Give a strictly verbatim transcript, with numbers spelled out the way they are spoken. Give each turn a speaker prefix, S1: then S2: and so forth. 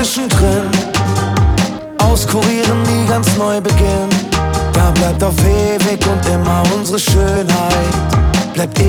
S1: zwischendrin auskurieren, nie ganz neu beginnen. Da bleibt auf ewig und immer unsere Schönheit, bleibt